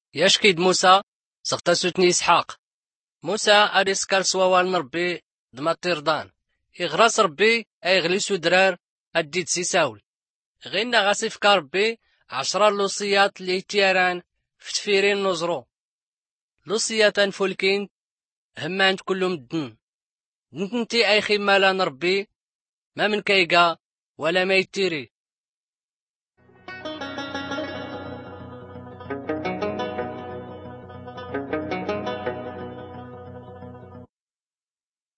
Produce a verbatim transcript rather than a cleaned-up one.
يشكيد موسى سغتا سوتني إسحاق. موسى أريسكال سووال ربي دماطيردان إغراس ربي أيغلي سودرار أديد سيساول غينا غاسيف كاربي عشرة لوصيات لي تيران فتفيرين نزرو لوصيات فولكين همان كلهم الدن نتنتي أي خيمالا نربي ما من كيقا ولا ما يتيري